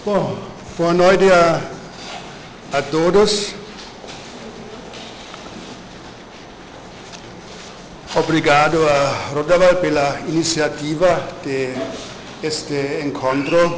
Bom, boa noite a todos. Obrigado a Rodaval pela iniciativa de este encontro.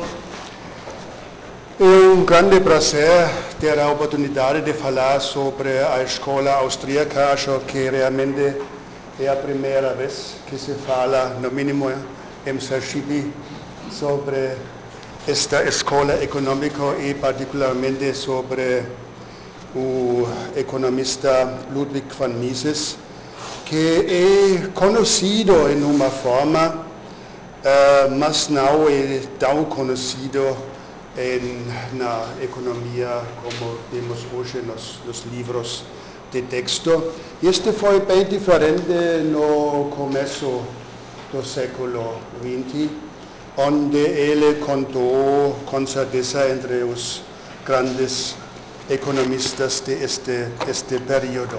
É grande prazer ter a oportunidade de falar sobre a escola austríaca. Acho que realmente é a primeira vez que se fala, no mínimo em Sergipe, sobre esta escola econômica e particularmente sobre o economista Ludwig von Mises, que é conhecido em uma forma, mas não é tão conhecido na economia como temos hoje nos livros de texto. Este foi bem diferente no começo do século XX, onde ele contou com certeza entre os grandes economistas de este período.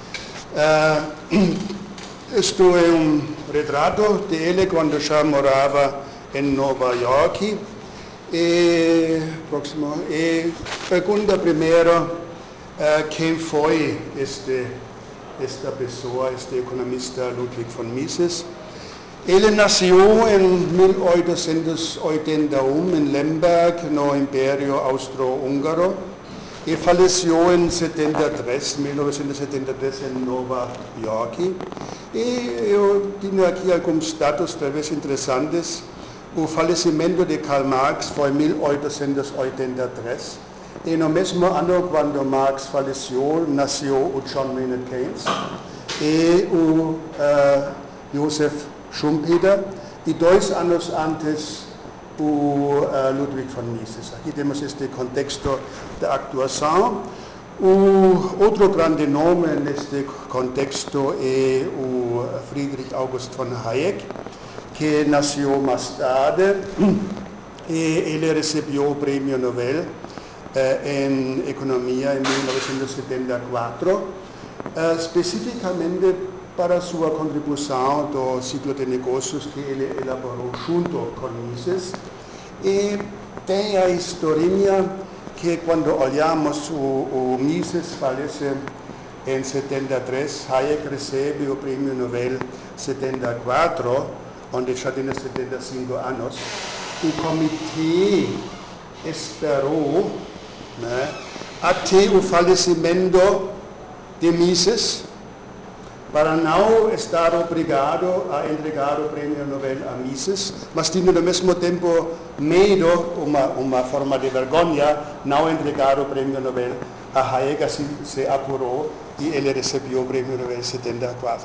Isto é retrato dele quando já morava em Nova York. E pergunta primeiro quem foi esta pessoa, este economista Ludwig von Mises. Ele nasceu em 1881 em Lemberg, no Império Austro-Húngaro, e faleceu em 1973, em Nova York. E eu tenho aqui alguns dados talvez interessantes. O falecimento de Karl Marx foi em 1883. E no mesmo ano, quando Marx faleceu, nasceu o John Maynard Keynes e o Joseph Schumpeter, e 2 anos antes o Ludwig von Mises. Aqui temos este contexto da atuação. O outro grande nome neste contexto é o Friedrich August von Hayek, que nasceu mais tarde e ele recebeu o Prêmio Nobel em Economia em 1974, especificamente para sua contribuição do ciclo de negócios que ele elaborou junto com Mises. E tem a historinha que quando olhamos o Mises falece em 73, Hayek recebe o Prêmio Nobel em 74, onde já tinha 75 anos. O comitê esperou até o falecimento de Mises para não estar obrigado a entregar o Prêmio Nobel a Mises, mas tinha ao mesmo tempo medo, uma forma de vergonha, não entregar o Prêmio Nobel a Hayek. Assim se apurou e ele recebeu o Prêmio Nobel em 74.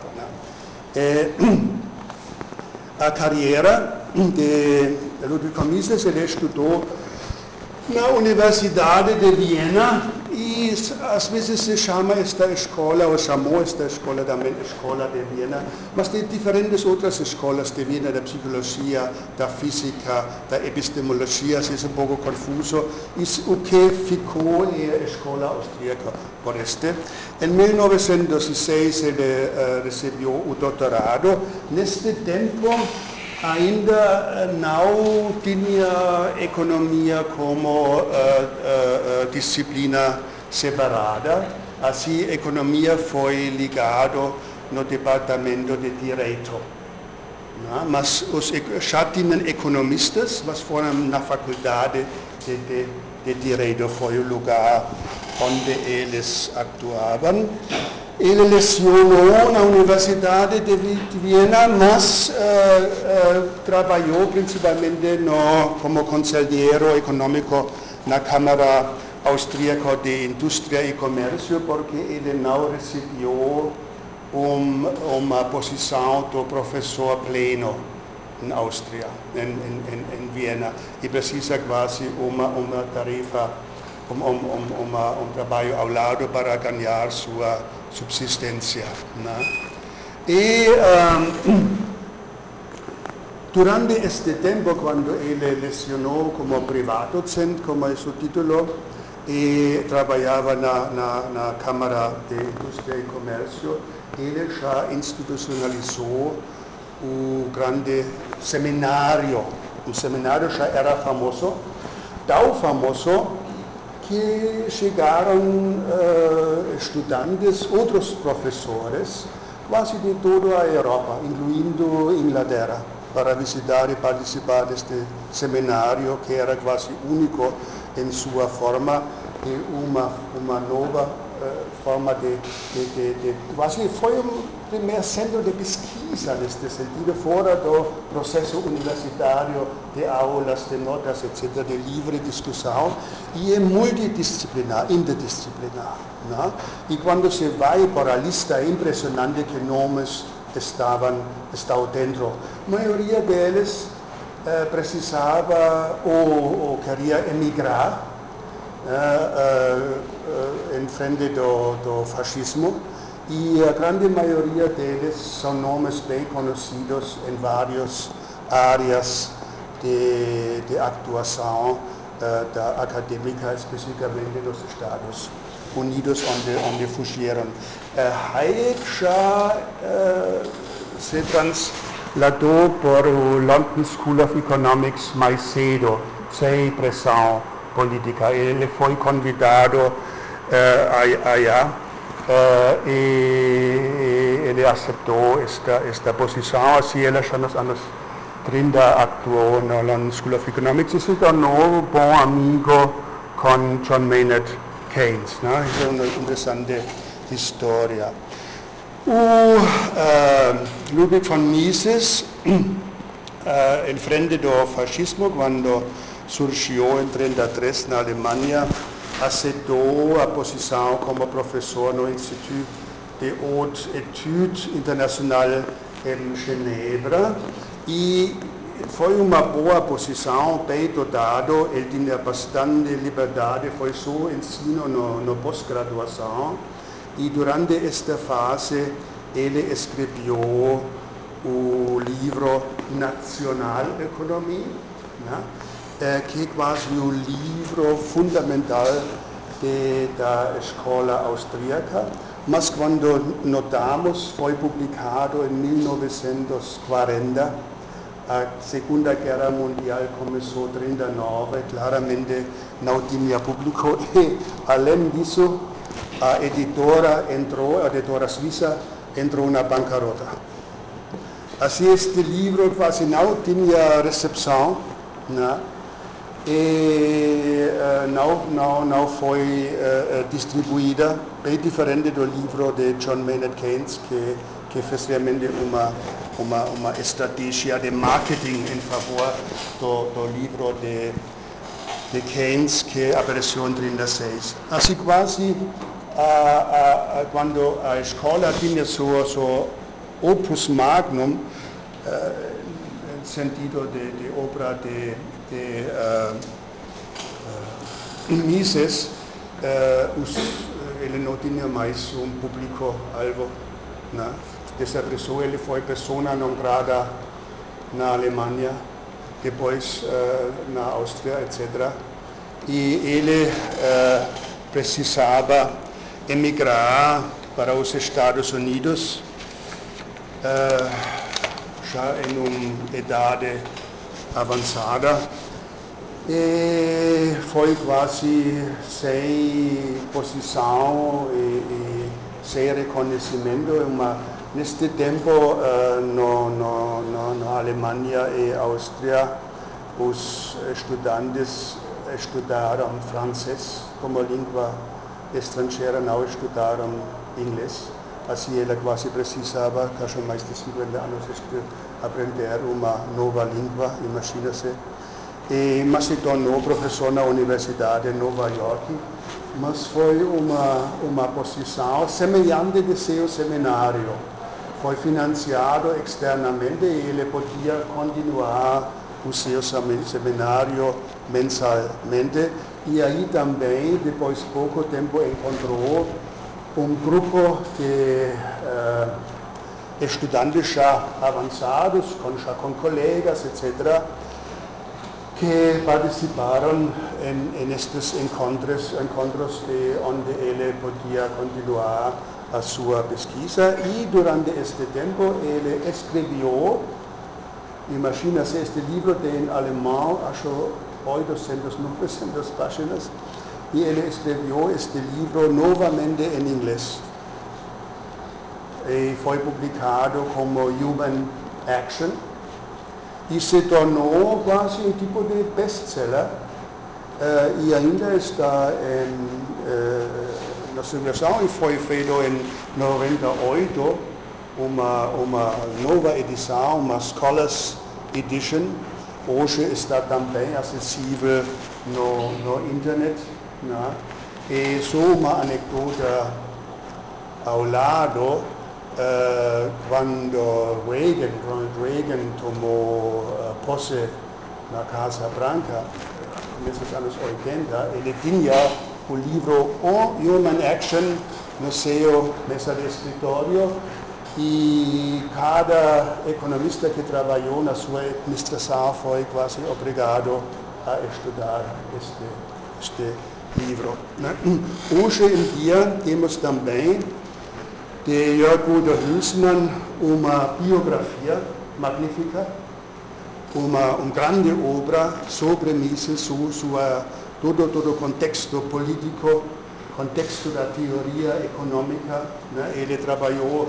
A carreira de Ludwig von Mises, ele estudou na Universidade de Viena e às vezes se chama esta escola, ou chamou esta escola também Escola de Viena, mas tem diferentes outras escolas de Viena, da psicologia, da física, da epistemologia, se é um pouco confuso. E o que ficou é a escola austríaca por este. Em 1906 ele recebeu o doutorado. Neste tempo ainda não tinha economia como disciplina separada. Assim, a economia foi ligada no departamento de direito. Mas já tinham economistas, mas foram na faculdade de direito, foi o lugar onde eles atuavam. Ele lecionou na Universidade de Viena, mas trabalhou principalmente como conselheiro econômico na Câmara Austríaca de Indústria e Comércio, porque ele não recebeu uma posição do professor pleno na Áustria, em Viena, e precisa quase uma tarefa, trabalho ao lado para ganhar sua subsistência. E durante este tempo, quando ele lecionou como privado docente, como é o título, e trabalhava na Câmara de Indústria e Comércio, ele já institucionalizou o grande seminário. O seminário já era famoso, tão famoso que chegaram estudantes, outros professores, quase de toda a Europa, incluindo Inglaterra, para visitar e participar deste seminário que era quase único em sua forma, e uma nova forma quase foi primeiro centro de pesquisa neste sentido, fora do processo universitário de aulas, de notas, etc., de livre discussão, e é multidisciplinar, interdisciplinar. Né? E quando se vai para a lista, é impressionante que nomes estão dentro. A maioria deles precisava ou queria emigrar em frente do fascismo, e a grande maioria deles são nomes bem conhecidos em várias áreas de atuação da acadêmica, especificamente nos Estados Unidos, onde fugiram. Hayek já se trasladou para o London School of Economics mais cedo, sem pressão política. Ele foi convidado allá e ele aceitou esta posição. Assim, ele já nos anos 30 atuou no London School of Economics e se tornou bom amigo com John Maynard Keynes. Né? Isso é uma interessante história. O Ludwig von Mises, em frente do fascismo, quando surgiu em 1933 na Alemanha, aceitou a posição como professor no Institut de Haute Étude Internacional em Genebra, e foi uma boa posição, bem dotado, ele tinha bastante liberdade, foi seu ensino no pós-graduação, e durante esta fase ele escreveu o livro Nationaleconomie, né? Que é quase o livro fundamental da escola austríaca, mas quando notamos, foi publicado em 1940, a Segunda Guerra Mundial começou em 1939, claramente não tinha público, e além disso, a editora suíça entrou na bancarrota. Assim, este livro quase não tinha recepção, né? E não foi distribuída, bem diferente do livro de John Maynard Keynes, que fez realmente uma estratégia de marketing em favor do livro de Keynes, que apareceu em 1936. Assim, quase quando a escola tinha seu opus magnum, no sentido de obra de Mises, ele não tinha mais público-alvo. Né? Desapareceu, ele foi persona non grata na Alemanha, depois na Áustria, etc. E ele precisava emigrar para os Estados Unidos, já em uma idade avançada, e foi quase sem posição e sem reconhecimento. Neste tempo, na Alemanha e Áustria, os estudantes estudaram francês como língua estrangeira, não estudaram inglês. Assim, ele quase precisava, quase mais de 50 anos, aprender uma nova língua, imagina-se. Mas se tornou professor na Universidade de Nova York, mas foi uma posição semelhante de seu seminário. Foi financiado externamente e ele podia continuar o seu seminário mensalmente. E aí também, depois de pouco tempo, encontrou um grupo de estudantes já avançados, já com colegas, etc., que participaram nestes encontros onde ele podia continuar a sua pesquisa, e durante este tempo ele escreveu, imagina-se, este livro tem em alemão, acho 800-900 páginas, y él escribió este libro nuevamente en inglés. Y fue publicado como Human Action y se tornó quase um tipo de best-seller e ainda está na circulação e foi feito em 98 uma nova edição, uma Scholars Edition. Hoje está também acessível no internet, né? E só uma anedota ao lado. Quando Ronald Reagan tomou posse na Casa Branca, começo dos anos 80, ele tinha o livro Human Action no seu mesa de escritório e cada economista que trabalhou na sua administração foi quase obrigado a estudar este livro. Né? Hoje em dia temos também de Jörg Udo Hülsmann uma biografia magnífica, uma grande obra sobre Mises, todo o contexto político, contexto da teoria econômica. Né? Ele trabalhou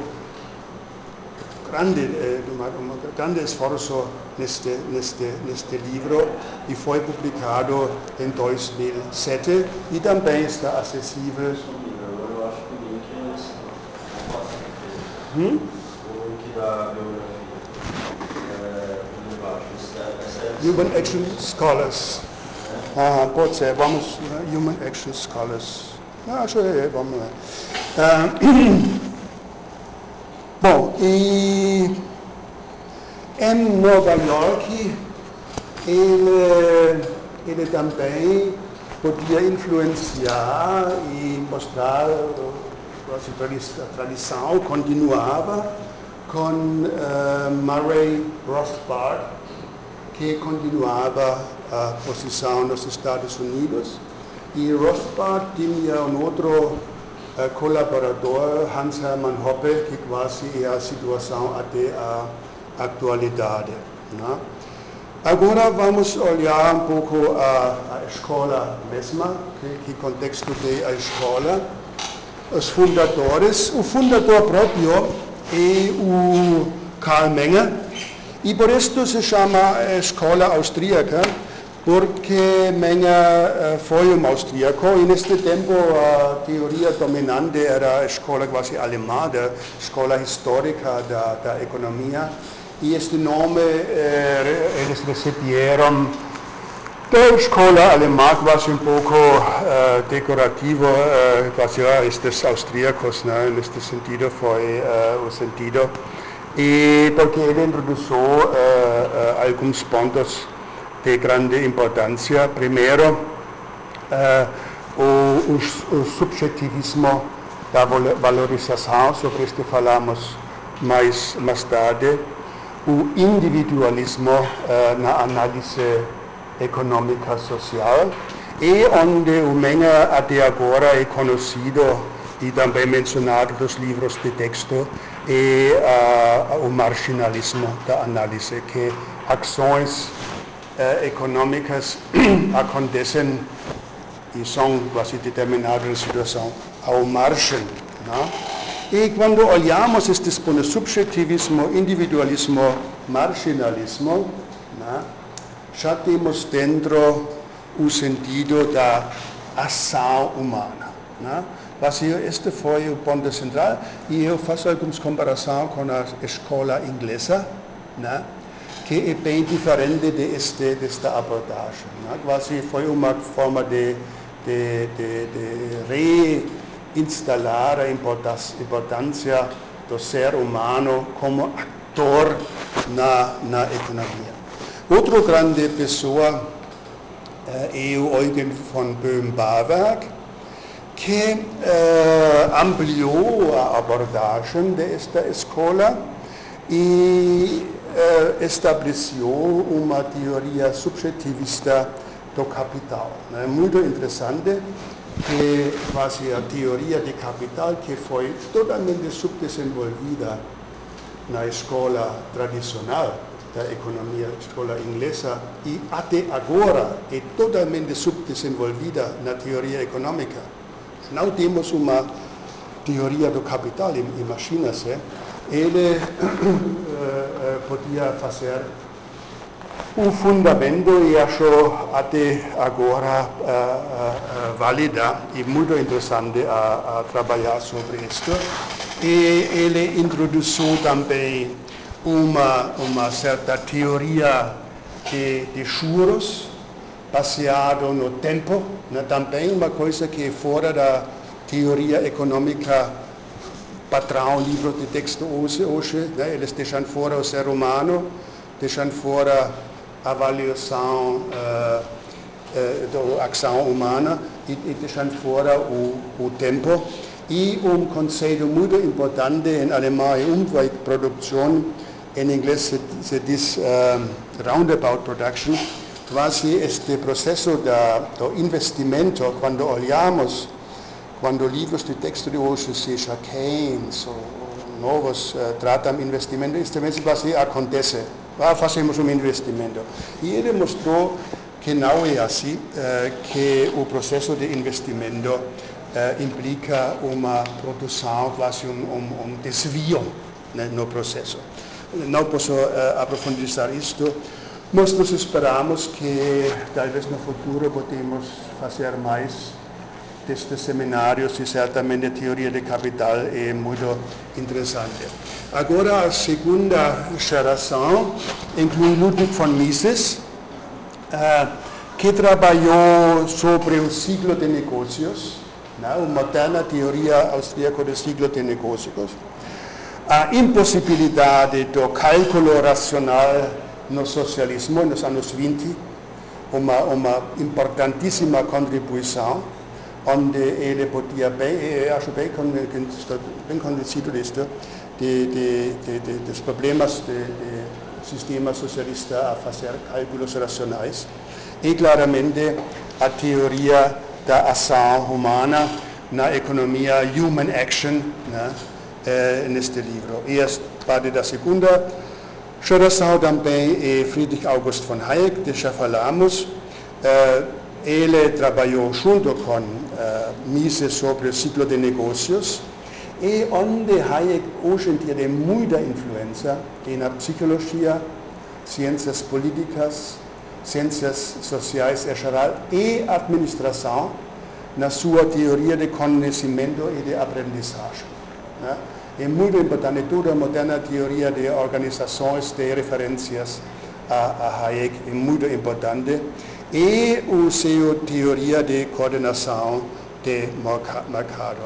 grande esforço neste livro e foi publicado em 2007 e também está acessível. O link da biografia Human Action Scholars. Pode ser, vamos, Human Action Scholars. Acho que vamos lá. Bom, e em Nova York ele também podia influenciar e mostrar a tradição continuava com Murray Rothbard, que continuava a posição nos Estados Unidos, e Rothbard tinha outro colaborador, Hans Hermann Hoppe, que quase é a situação até a atualidade. Né? Agora vamos olhar pouco a escola mesma, que contexto tem a escola. Os fundadores, o fundador próprio é o Karl Menger, e por isso se chama escola austríaca, porque Menger foi austríaco e neste tempo a teoria dominante era a escola quase alemã, a escola histórica da economia, e este nome eles receberam da escola alemã, quase pouco decorativo, quase estes austríacos, né? Neste sentido foi o sentido, e porque ele introduziu alguns pontos de grande importância. Primeiro, o subjetivismo da valorização, sobre este falamos mais tarde, o individualismo na análise econômica social, e onde o Menger até agora é conhecido e também mencionado nos livros de texto, é o marginalismo da análise, que ações econômicas acontecem e são quase determinadas na situação ao margem. Né? E quando olhamos estes pontos, subjetivismo, individualismo, marginalismo, né? Já temos dentro o sentido da ação humana. Né? Este foi o ponto central, e eu faço algumas comparações com a escola inglesa, né? Que é bem diferente desta abordagem. Né? Quase foi uma forma de reinstalar a importância do ser humano como ator na economia. Outra grande pessoa é o Eugen von Böhm-Bawerk, que ampliou a abordagem desta escola e estabeleceu uma teoria subjetivista do capital. É muito interessante que quase a teoria de capital, que foi totalmente subdesenvolvida na escola tradicional, da economia escola inglesa e até agora é totalmente subdesenvolvida na teoria econômica. Não temos uma teoria do capital, imagina-se, ele podia fazer um fundamento e acho até agora válida e muito interessante a trabalhar sobre isto. E ele introduziu também uma certa teoria de juros baseado no tempo, né? Também uma coisa que é fora da teoria econômica padrão, livro de texto hoje, né? Eles deixam fora o ser humano, deixam fora a avaliação da ação humana e deixam fora o tempo. E conceito muito importante em alemão é Umweltproduktion, em inglês se diz roundabout production, quase este processo do investimento, quando olhamos, quando livros de texto de hoje, seja Keynes ou novos, tratam investimento, este mesmo quase acontece, fazemos investimento. E ele mostrou que não é assim, que o processo de investimento implica uma produção, quase desvio, né, no processo. Não posso aprofundizar isto, mas nós esperamos que talvez no futuro podemos fazer mais destes seminários e certamente a teoria de capital é muito interessante. Agora a segunda geração inclui Ludwig von Mises, que trabalhou sobre o ciclo de negócios, a moderna teoria austríaca do ciclo de negócios, a impossibilidade do cálculo racional no socialismo nos anos 20, uma importantíssima contribuição, onde ele podia acho bem convencido disto, dos problemas do sistema socialista a fazer cálculos racionais, e claramente a teoria da ação humana na economia Human Action, né, neste livro. E a parte da segunda geração também é Friedrich August von Hayek, que já falamos. Ele trabalhou junto com Mises sobre o ciclo de negócios, e onde Hayek hoje em dia tem muita influência na psicologia, ciências políticas, ciências sociais em geral e administração, na sua teoria de conhecimento e de aprendizagem. Né? É muito importante, toda a moderna teoria de organizações de referências a Hayek é muito importante, e a sua teoria de coordenação de mercado.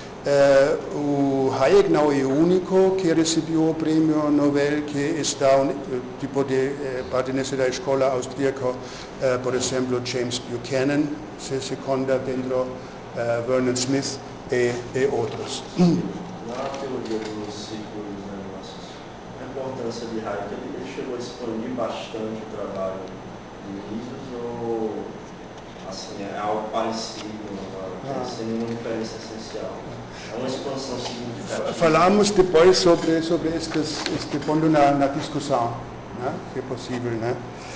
O Hayek não é o único que recebeu o prêmio Nobel, que está tipo de pertenece da escola austríaca, por exemplo, James Buchanan, se conta dentro, Vernon Smith e outros. Na teoria dos ciclos dos negócios, a importância de Hayek, ele chegou a expandir bastante o trabalho de Mises, ou assim, é algo parecido, sem nenhuma diferença essencial? É uma expansão significativa. Falamos depois sobre este ponto na discussão, né? Que é possível, né?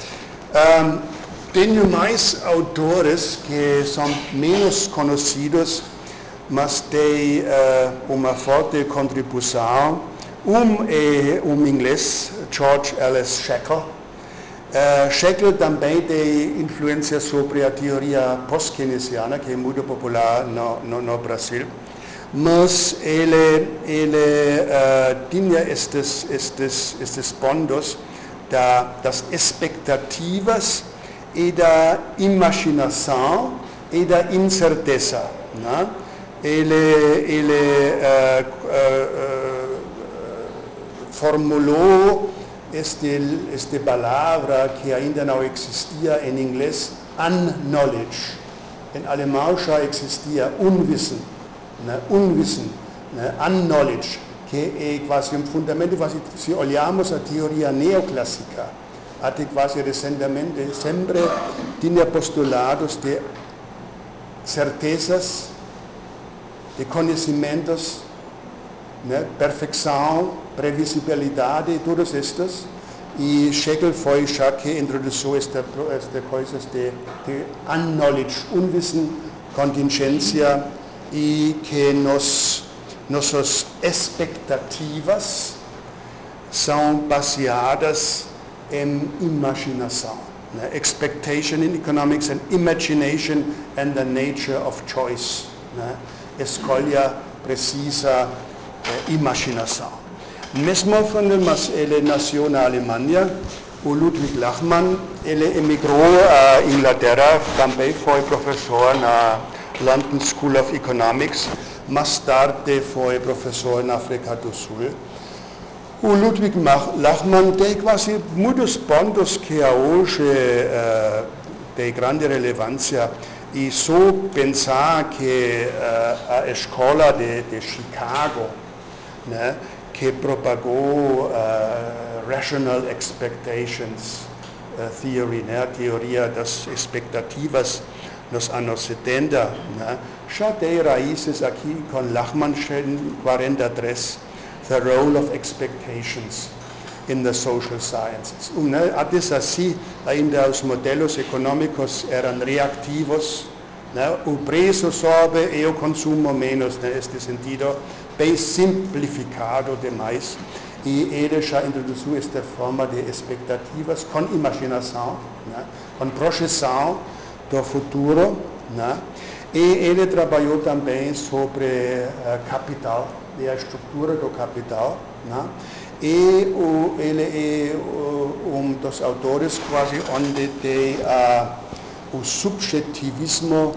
Tenho mais autores que são menos conhecidos, mas têm uma forte contribuição. É inglês, George Ellis Shackle. Shackle também tem influência sobre a teoria pós-keynesiana, que é muito popular no Brasil. Mas ele tinha estes pontos das expectativas e da imaginação e da incerteza. Né? Ele formulou esta palavra que ainda não existia em inglês, unknowledge. Em alemão já existia Unwissen. Unwissen, unknowledge, que é quase fundamento, se olhamos a teoria neoclássica, até quase recentemente, sempre tinha postulados de certezas, de conhecimentos, perfeição, previsibilidade, todos estes, e Schlegel foi já que introduziu esta coisa de unknowledge, unwissen, contingência, e que nossas expectativas são baseadas em imaginação. Expectation in economics and imagination and the nature of choice. Escolha precisa imaginação. Mesmo quando ele nasceu na Alemanha, o Ludwig Lachmann, ele emigrou à Inglaterra, também foi professor na London School of Economics, mais tarde foi professor na África do Sul. O Ludwig Lachmann tem quase muitos pontos que hoje têm grande relevância, e só pensar que a escola de Chicago, né, que propagou Rational Expectations Theory, né, a teoria das expectativas nos anos 70, né, já tem raízes aqui com Lachmann em 43, The Role of Expectations in the Social Sciences. Antes assim, ainda os modelos econômicos eram reativos, né, o preço sobe e o consumo menos, neste sentido, bem simplificado demais. E ele já introduziu esta forma de expectativas com imaginação, né, com projeção do futuro, né? E ele trabalhou também sobre capital e a estrutura do capital, né? E ele é dos autores quase onde tem o subjetivismo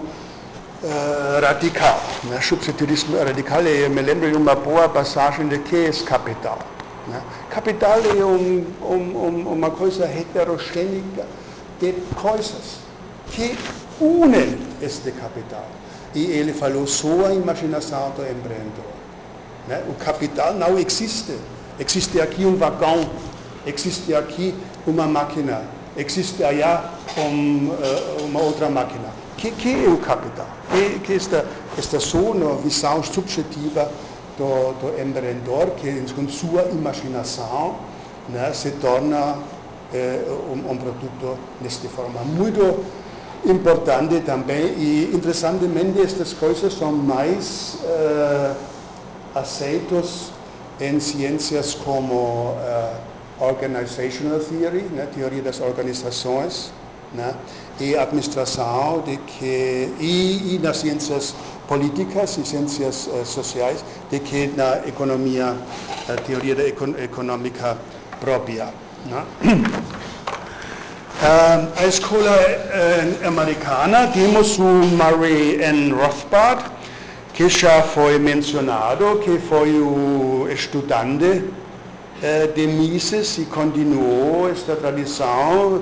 radical, né? Subjetivismo radical, eu me lembro de uma boa passagem de que é capital, né? Capital é uma coisa heterogênica de coisas que unem este capital. E ele falou só a imaginação do empreendedor. Né? O capital não existe. Existe aqui um vagão, existe aqui uma máquina, existe allá uma outra máquina. Que é o capital? Que esta só uma visão subjetiva do empreendedor, que com sua imaginação, né, se torna um produto desta forma. Muito importante também, e interessantemente estas coisas são mais aceitos em ciências como organizational theory, né, teoria das organizações, né, e administração, e nas ciências políticas e ciências sociais, de que na economia, a teoria econômica própria. Né. A escola americana, temos o Murray N. Rothbard, que já foi mencionado, que foi o estudante de Mises e continuou esta tradição,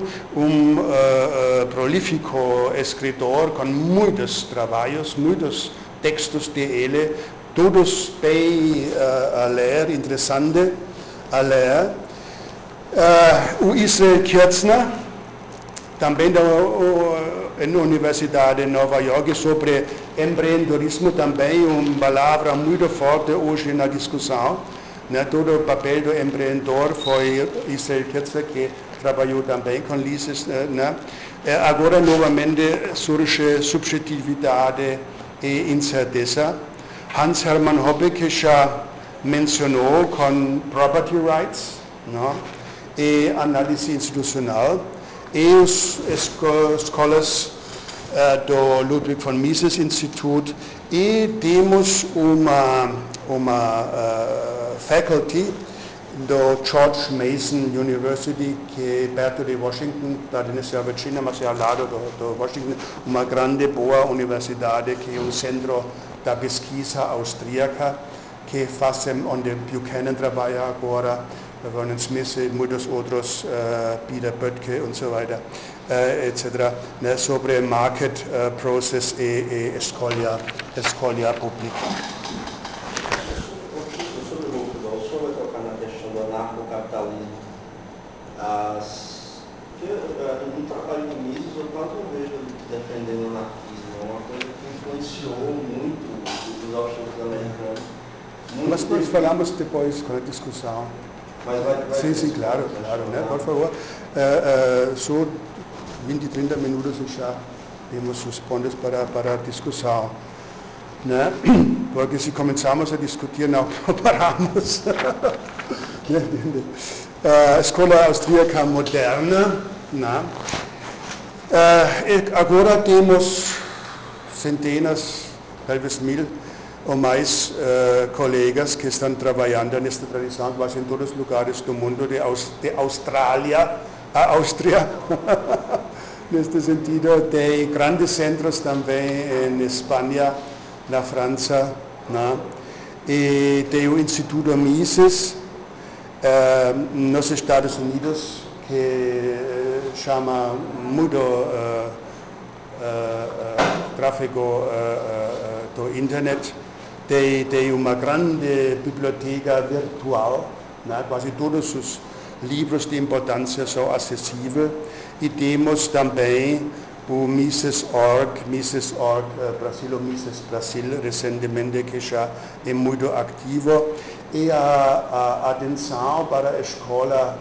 prolífico escritor com muitos trabalhos, muitos textos dele, todos bem a ler, interessante a ler. O Israel Kirzner, também na Universidade de Nova York, sobre empreendedorismo, também uma palavra muito forte hoje na discussão. Né? Todo o papel do empreendedor foi Israel Kirzner, que trabalhou também com Mises. Né? Agora, novamente, surge subjetividade e incerteza. Hans Hermann Hoppe, que já mencionou com property rights, né? E análise institucional. E as escolas do Ludwig von Mises Institute, e temos uma faculty do George Mason University, que é perto de Washington, da Universidade de Virginia, mas é ao lado do Washington, uma grande, boa universidade, que é um centro da pesquisa austríaca, que faz onde Buchanan trabalha agora, Vernon Smith e muitos outros, Peter Böttke und so weiter, etc., né, sobre market process e escolha pública. Sobre o Rothbard, o senhor vai tocar na questão do anarcocapitalismo. No trabalho de Mises, eu quase não vejo ele defendendo o anarquismo. É uma coisa que influenciou muito os autores americanos. Mas nós falamos depois com a discussão. Sim, claro, né? Por favor. Só 20, 30 minutos e já temos os pontos para a discussão. Né? Porque se começamos a discutir, não paramos. A escola austríaca moderna. Né? Agora temos centenas, talvez mil ou mais colegas que estão trabalhando nesta tradição, quase em todos os lugares do mundo, de Austrália a Áustria. Neste sentido, tem grandes centros também em Espanha, na França, né? E tem o Instituto Mises nos Estados Unidos, que chama muito tráfego do internet. Tem uma grande biblioteca virtual, né? Quase todos os livros de importância são acessíveis. E temos também o Mises.org Brasil, o Mises Brasil, recentemente, que já é muito ativo. E a atenção para a escola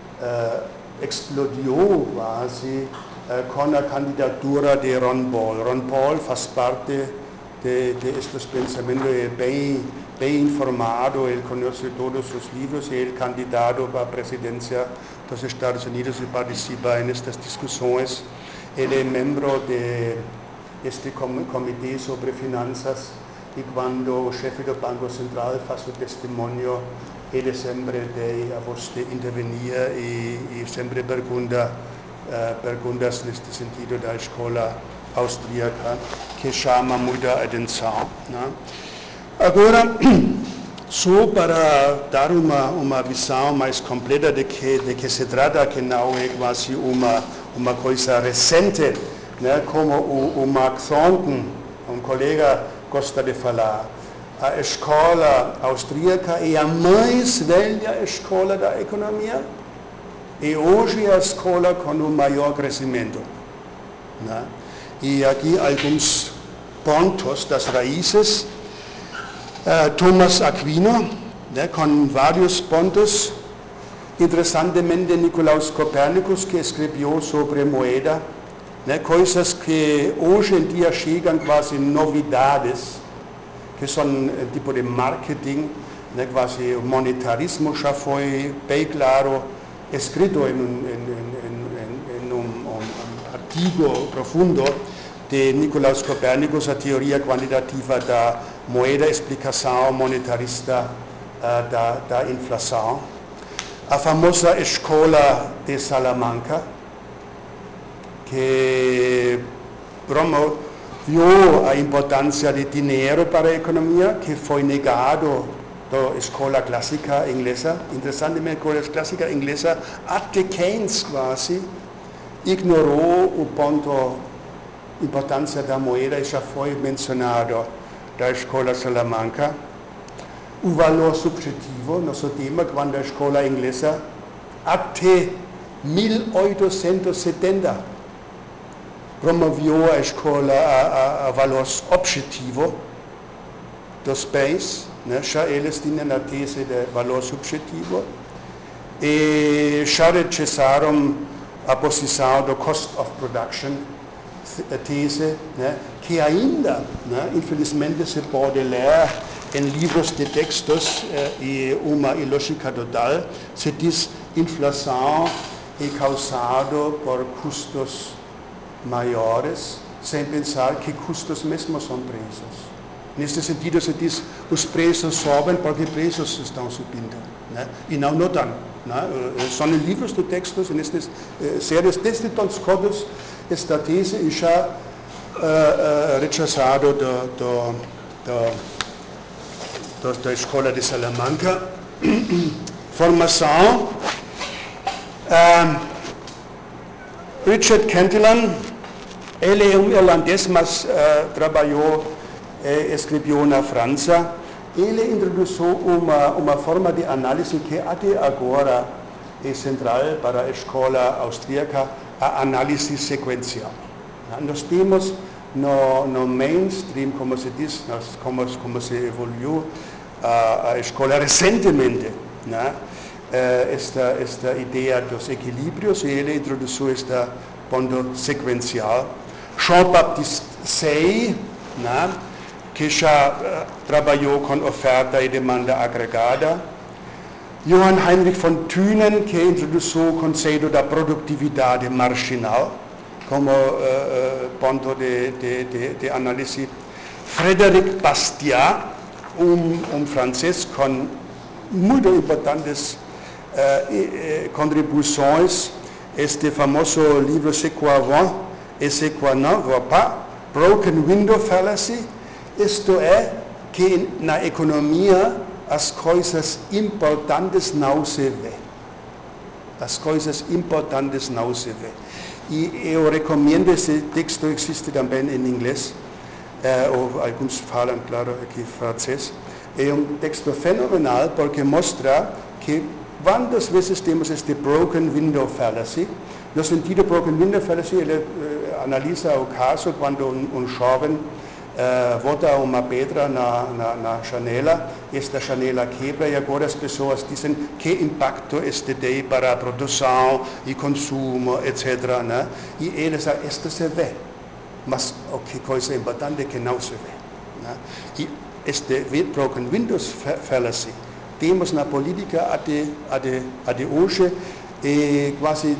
explodiu quase com a candidatura de Ron Paul. Ron Paul faz parte destes pensamentos, é bem informado, ele conhece todos os livros, ele é candidato para a presidência dos Estados Unidos e participa nestas discussões. Ele é membro deste comitê sobre finanças e quando o chefe do Banco Central faz o testemunho, ele sempre tem a voz de intervenir e sempre perguntas neste sentido da escola austríaca, que chama muita atenção. Né? Agora, só para dar uma visão mais completa de que se trata, que não é quase uma coisa recente, né? Como o Mark Thornton, colega, gosta de falar, a escola austríaca é a mais velha escola da economia e hoje é a escola com o maior crescimento. Né? E aqui alguns pontos das raízes. Thomas Aquino, né, com vários pontos. Interessantemente, Nicolaus Copernicus, que escreveu sobre moeda, né, coisas que hoje em dia chegam quase novidades, que são tipo de marketing, né, quase o monetarismo já foi bem claro, escrito em um artigo profundo de Nicolaus Copernicus, a teoria quantitativa da moeda, explicação monetarista da inflação. A famosa escola de Salamanca, que promoveu a importância de dinheiro para a economia, que foi negado da escola clássica inglesa. Interessantemente, a escola clássica inglesa, até Keynes quase, ignorou o ponto importância da moeda, já foi mencionado da escola Salamanca. O valor subjetivo, nosso tema, quando a escola inglesa, até 1870, promoveu a escola a valor objetivo dos bens, né? Já eles tinham a tese de valor subjetivo e já rechazaram a posição do cost of production, a tese, né, que ainda, né, infelizmente, se pode ler em livros de textos e uma ilógica total, se diz inflação é causada por custos maiores, sem pensar que custos mesmo são preços. Neste sentido, se diz os preços sobem porque preços estão subindo, né, e não notam. Né? São livros de textos, nestas séries, desde todos os esta tese é já rechazado da escola de Salamanca. Formação. Richard Cantillon, ele é irlandês, mas trabalhou e escreveu na França. Ele introduziu uma forma de análise que até agora é central para a escola austríaca, a análise sequencial. Nós temos no mainstream, como se diz, como se evoluiu a escola recentemente, né? esta idea dos equilibrios, e ele introduziu este ponto sequencial. Jean-Baptiste Say, né, que já trabalhou com oferta e demanda agregada. Johann Heinrich von Thünen, que introduziu o conceito da produtividade marginal como ponto de análise. Frédéric Bastiat, francês com muito importantes contribuições, este famoso livro C'est quoi va et c'est quoi ne va pas, Broken Window Fallacy, isto é, que na economia as coisas importantes não se vê. As coisas importantes não se vê. E eu recomendo, esse texto existe também em inglês, ou alguns falam, claro, aqui francês. É texto fenomenal porque mostra que quantas vezes temos este broken window fallacy. No sentido broken window fallacy, ele analisa o caso quando jovem bota uma pedra na janela, esta janela quebra e agora as pessoas dizem que impacto este tem para a produção e consumo, etc. Né? E ele diz, isto se vê, mas que coisa importante que não se vê. Né? E este broken windows fallacy temos na política até hoje e quase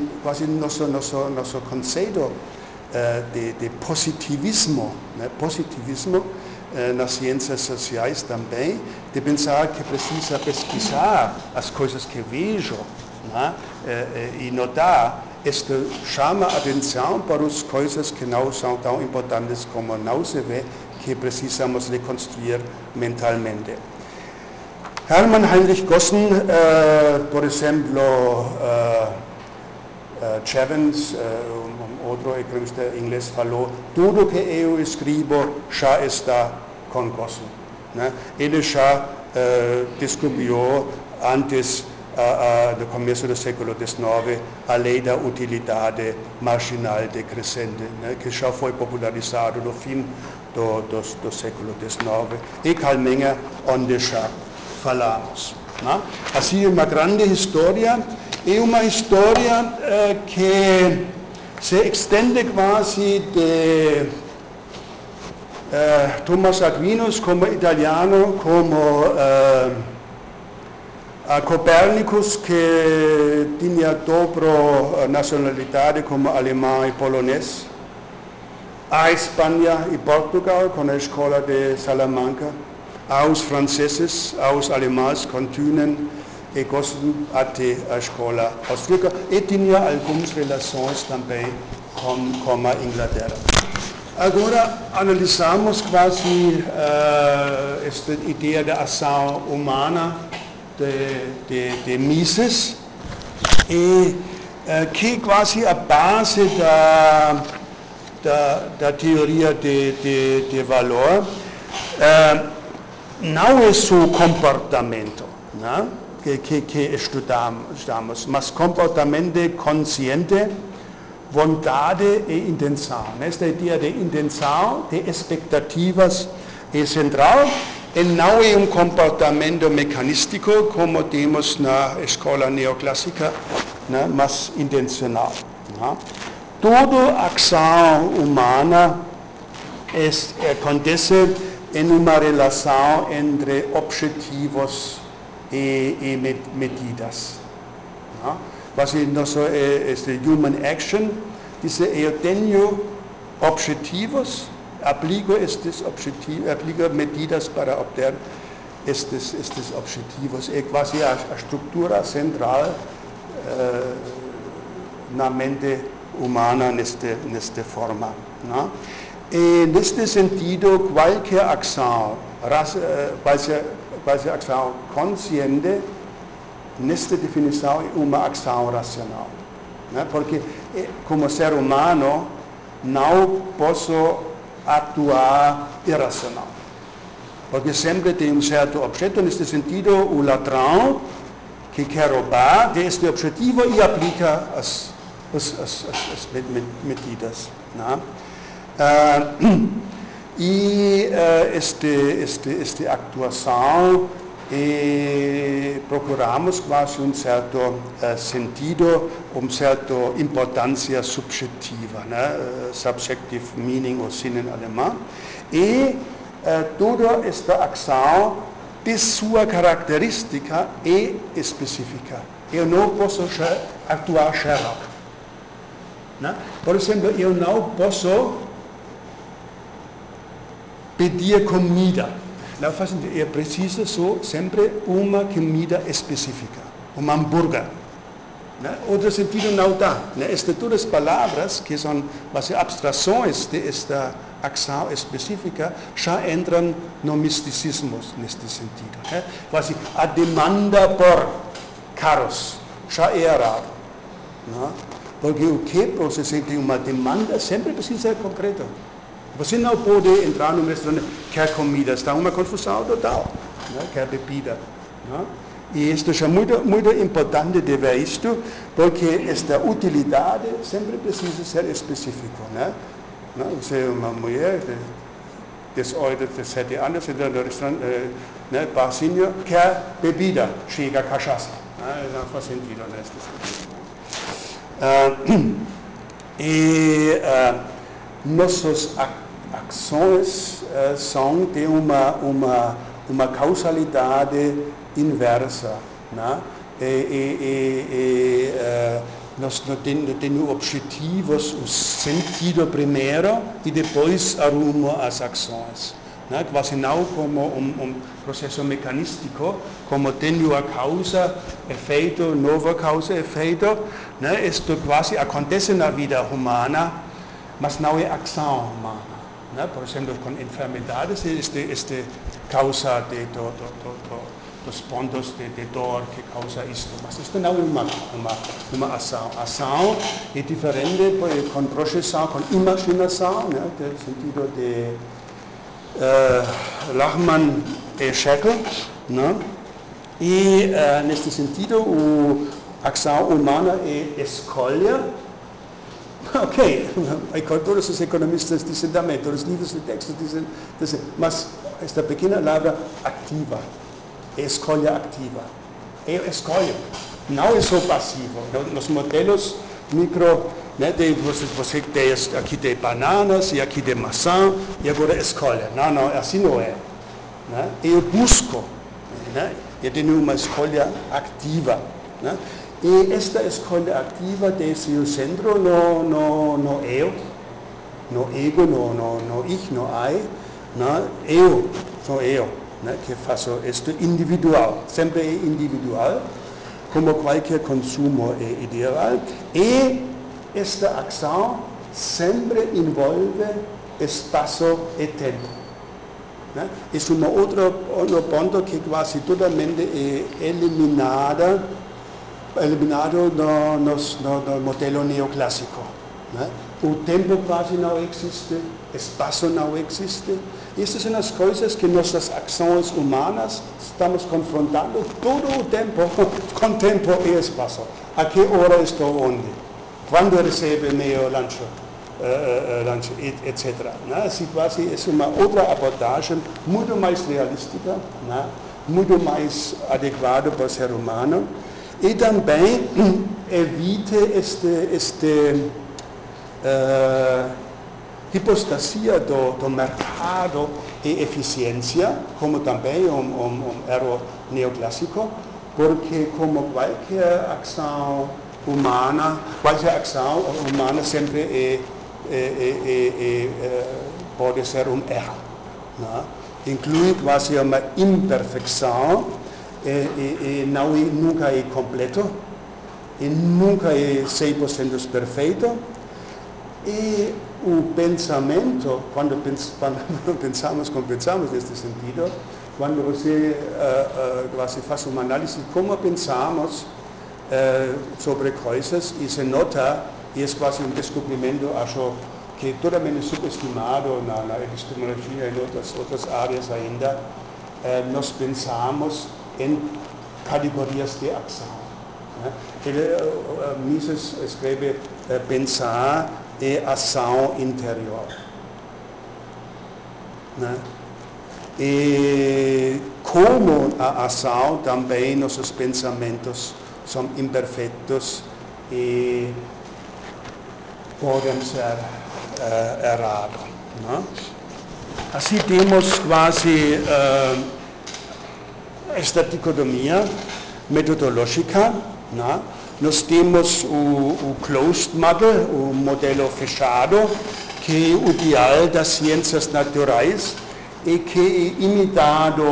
nosso conceito de positivismo, né? Positivismo nas ciências sociais também, de pensar que precisa pesquisar as coisas que vejo, né? E notar, isto chama a atenção para as coisas que não são tão importantes como não se vê, que precisamos reconstruir mentalmente. Hermann Heinrich Gossen, por exemplo, Jevons, outro economista inglês, falou: tudo que eu escrevo já está com Gossen. Né? Ele já descobriu antes do começo do século XIX a lei da utilidade marginal decrescente, né? Que já foi popularizado no fim do século XIX, e Karl Menger, onde já falamos. Né? Assim, uma grande história, e uma história que se extende quase de Thomas Aquinas como italiano, como a Copernicus, que tinha dobra nacionalidade como alemão e polonês, a Espanha e Portugal com a escola de Salamanca, aos franceses, aos alemães com Thünen e Gossen até a escola austríaca, e tinha algumas relações também com a Inglaterra. Agora analisamos quase esta ideia da ação humana de Mises, e que quase a base da teoria de valor não é só comportamento, né? que estudamos, mas comportamento consciente, vontade e intenção. Esta ideia de intenção, de expectativas, é central, e não é comportamento mecanístico, como temos na escola neoclássica, né? Mas intencional. Né? Toda ação humana acontece em uma relação entre objetivos e medidas. Né? Quase este human action, diz, eu tenho objetivos, aplico medidas para obter estes objetivos. É quase a estrutura central na mente humana nesta forma. Né? E neste sentido, qualquer ação, qualquer ação consciente, nesta definição, é uma ação racional. Né? Porque, como ser humano, não posso atuar irracional. Porque sempre tem certo objeto, neste sentido, o ladrão que quer roubar tem este objetivo e aplica as medidas. Né? E esta actuação e procuramos quase certo sentido, certa importância subjetiva, né? Subjective meaning ou Sinn em alemão, e toda esta ação de sua característica é específica. Eu não posso atuar geral. Né? Por exemplo, eu não posso pedir comida. Não faz sentido. Eu preciso sempre uma comida específica, um hambúrguer. Né? Outro sentido não dá. Né? Todas as palavras que são abstrações desta ação específica já entram no misticismo neste sentido. Né? Quase a demanda por carros já é errado. Né? Porque o que você tem uma demanda sempre precisa ser concreto. Você não pode entrar num restaurante, quer comida, está uma confusão total, né? Quer bebida. Né? E isto é muito importante de ver isto, porque esta utilidade sempre precisa ser específica. Né? Você é uma mulher de 17 anos, entra no restaurante, né, barzinho, quer bebida, chega cachaça. Né? Não faz sentido neste sentido. Nossas ações são de uma causalidade inversa. Né? Nós não temos objetivos, o sentido primeiro e depois arrumo as ações. Né? Quase não como um processo mecanístico, como tenho a causa, efeito, nova causa, efeito. Né? Isto quase acontece na vida humana, mas não é ação humana. Né? Por exemplo, com enfermidades, este causa dos pontos de dor que causa isto. Mas isto não é uma ação. Ação é diferente com projeção, com imaginação, né? No sentido de Lachmann e Scheckel. Né? E neste sentido, a ação humana é escolha. Ok, todos os economistas dizem também, todos os livros de texto dizem, mas esta pequena palavra ativa, é escolha ativa. Eu escolho, não é só passivo. Nos modelos micro, né, você tem aqui de bananas e aqui de maçã, e agora escolha. Não, assim não é. Né? Eu busco, né? Eu tenho uma escolha ativa. Né? E esta escolha ativa tem seu centro no eu, no ego, no ich, no I. Né? Eu, sou eu, né? Que faço isto individual, sempre é individual, como qualquer consumo é ideal. E esta ação sempre envolve espaço e tempo. Né? Isso é um outro ponto que quase totalmente é eliminado no modelo neoclássico. Né? O tempo quase não existe, espaço não existe. Essas são as coisas que nossas ações humanas estamos confrontando todo o tempo, com tempo e espaço. A que hora estou onde? Quando recebe meu lanche, etc. Né? Assim, quase é uma outra abordagem muito mais realística, né? Muito mais adequada para o ser humano. E também evite hipostasia do mercado e eficiência, como também erro neoclássico, porque como qualquer ação humana sempre pode ser erro. Né? Inclui quase uma imperfeição, e nunca é completo, e nunca é 100% perfeito. E o pensamento, quando pensamos nesse sentido, quando você faz uma análise de como pensamos sobre coisas, e se nota, e é quase descobrimento, acho que totalmente subestimado na epistemologia e em outras áreas ainda, nós pensamos em categorias de ação. Né? Mises escreve pensar e ação interior. Né? E como a ação também nossos pensamentos são imperfeitos e podem ser errados. Né? Assim temos quase esta dicotomia metodológica. Né? Nós temos o closed model, o modelo fechado, que é o ideal das ciências naturais e que é imitado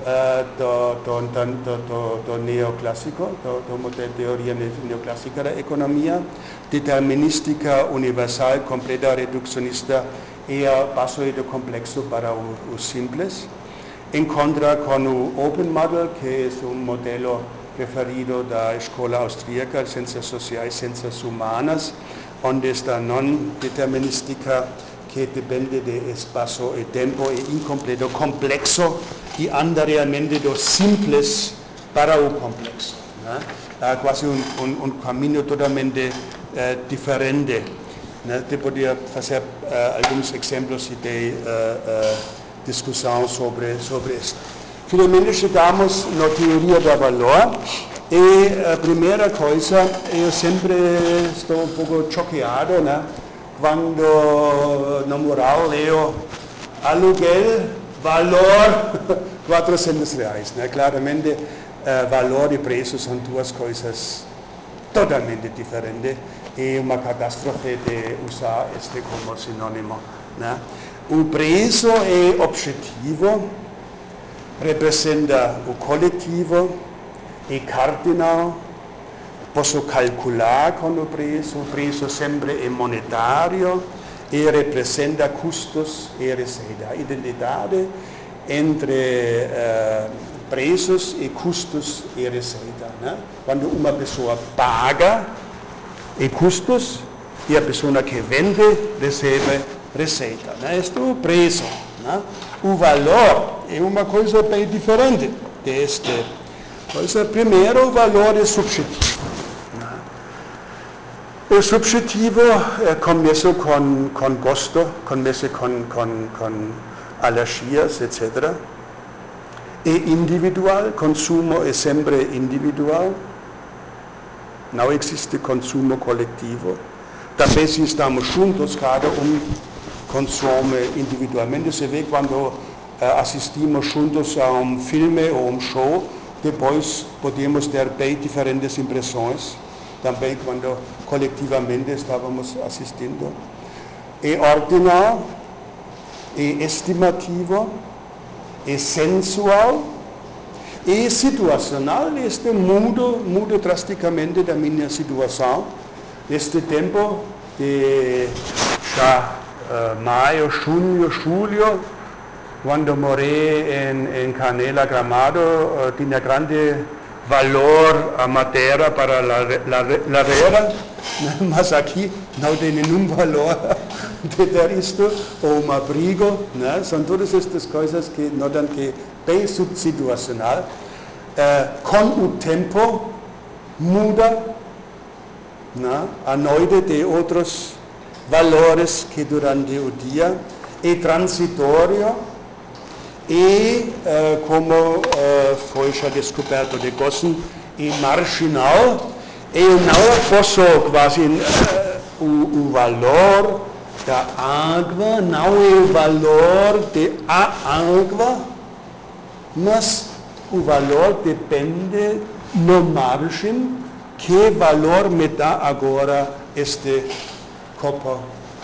do neoclássico, do modelo de teoria neoclássica da economia, determinística, universal, completa, reducionista e bastante complexo para o simples. Em contra com o open model, que é um modelo referido da escola austríaca, ciências sociais, ciências humanas, onde está não determinística, que depende de espaço e tempo, e incompleto, complexo, e anda realmente do simples para o complexo. Né? É quase caminho totalmente diferente. Né? Eu poderia fazer alguns exemplos de discussão sobre isso. Finalmente chegamos na teoria do valor, e a primeira coisa, eu sempre estou pouco choqueado, né? Quando no mural leio aluguel, valor, R$400. Né? Claramente, valor e preço são duas coisas totalmente diferentes, e uma catástrofe de usar este como sinônimo. Né? O preço é objetivo, representa o coletivo, é cardinal. Posso calcular com o preço sempre é monetário e representa custos e receita. A identidade entre preços e custos e receita. Né? Quando uma pessoa paga e custos, e a pessoa que vende recebe receita. Né? Este é o preço. Né? O valor é uma coisa bem diferente deste. Primeiro, o valor é subjetivo. O subjetivo começa com gosto, começa com alergias, etc. É individual, consumo é sempre individual. Não existe consumo coletivo. Também se estamos juntos, cada consome individualmente. Se vê quando assistimos juntos a filme ou show, depois podemos ter bem diferentes impressões. Também quando coletivamente estávamos assistindo. É ordinal, é estimativo, é sensual, é situacional. Este muda drasticamente da minha situação. Neste tempo de já maio, junho, julho, quando morei em Canela Gramado, tinha grande valor a madeira para lareira, mas aqui não tem nenhum valor de ter isto, ou um abrigo, né? São todas estas coisas que notam que é bem situacional. Com o tempo muda, né? A noite tem outros valores que durante o dia, é transitório. E, como foi já descoberto de Gossen, é marginal. Eu não posso quase o valor da água, não é o valor da água, mas o valor depende no margem que valor me dá agora este copo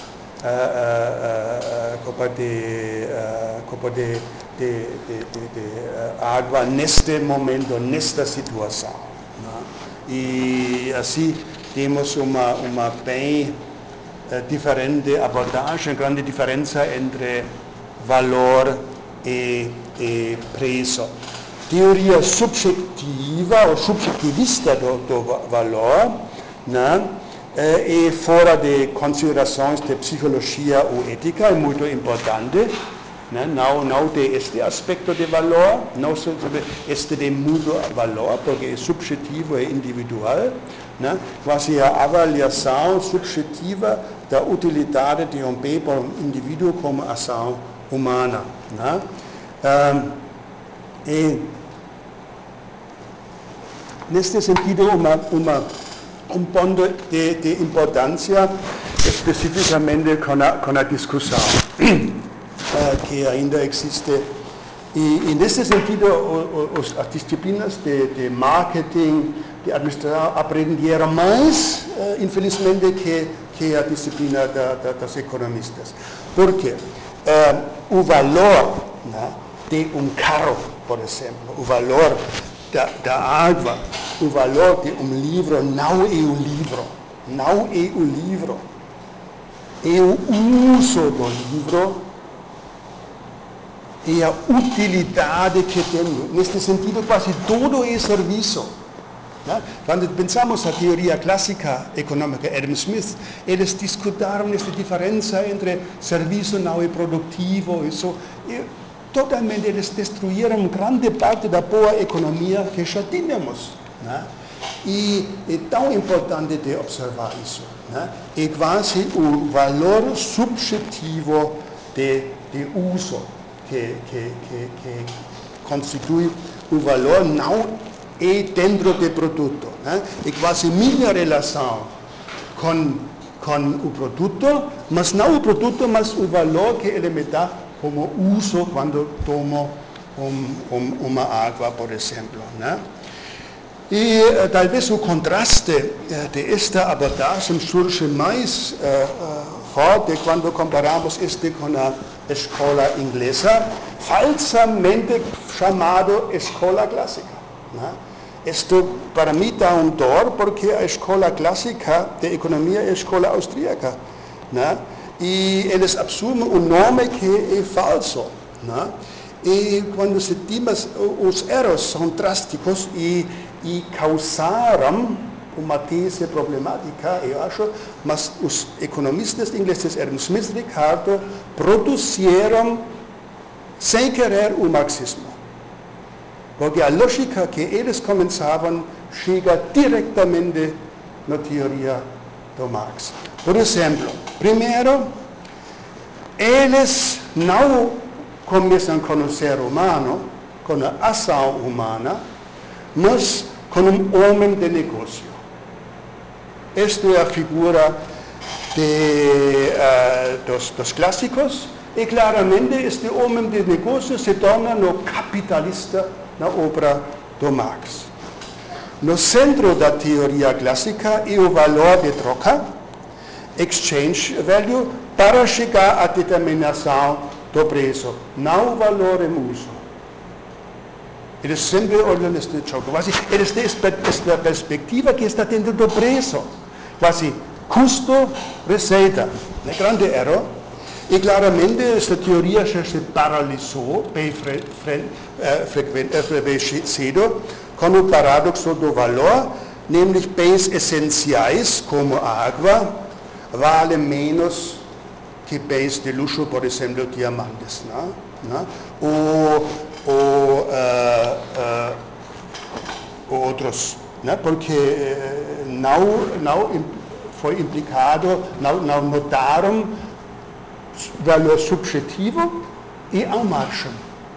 de água neste momento, nesta situação. Né? E assim temos uma bem diferente abordagem, grande diferença entre valor e preço. Teoria subjetiva ou subjetivista do valor, né? E fora de considerações de psicologia ou ética, é muito importante. Né? Não de este aspecto de valor, não sobre este de mudo valor, porque é subjetivo e individual. Né? Quase a avaliação subjetiva da utilidade de bem para indivíduo como ação humana. Né? Neste sentido, um ponto de importância, especificamente com a discussão que ainda existe. E nesse sentido, as disciplinas de marketing, de administração, aprenderam mais, infelizmente, que a disciplina das economistas. Por quê? O valor, né, de um carro, por exemplo, o valor da água, o valor de um livro não é o livro, não é o livro, é o uso do livro e a utilidade que tem. Neste sentido, quase todo é serviço. Né? Quando pensamos na teoria clássica econômica, Adam Smith, eles discutiram esta diferença entre serviço não e produtivo, isso. Totalmente eles destruíram grande parte da boa economia que já tínhamos. Né? E é tão importante de observar isso. Né? É quase o valor subjetivo de uso que constitui o valor, não é dentro do produto. Né? É quase minha relação com o produto, mas não o produto, mas o valor que ele me dá como uso quando tomo uma água, por exemplo. Né? E talvez o contraste desta abordagem surge mais forte quando comparamos este com a escola inglesa, falsamente chamado escola clássica. Né? Isto para mim dá dor, porque a escola clássica de economia é a escola austríaca. Né? E eles assumem um nome que é falso. Né? E quando se diz, os erros são drásticos e causaram uma tese problemática, eu acho, mas os economistas ingleses, Adam Smith e Ricardo, produziram sem querer o marxismo. Porque a lógica que eles começavam chega diretamente na teoria do Marx. Por exemplo, primeiro, eles não começam com o ser humano, com a ação humana, mas com um homem de negócio. Esta é a figura dos clássicos, e claramente este homem de negócio se torna no capitalista na obra do Marx. No centro da teoria clássica é o valor de troca, exchange value, para chegar à determinação do preço, não o valor em uso. Eles sempre olham neste jogo, eles têm esta perspectiva que está dentro do preço, quase custo-receita, um grande erro. E claramente esta teoria já se paralisou bem cedo com o paradoxo do valor, nämlich bens essenciais, como a água, vale menos que bens de luxo, por exemplo, diamantes. Né? Ou outros, né? Porque não foi implicado, não notaram valor subjetivo e ao margem.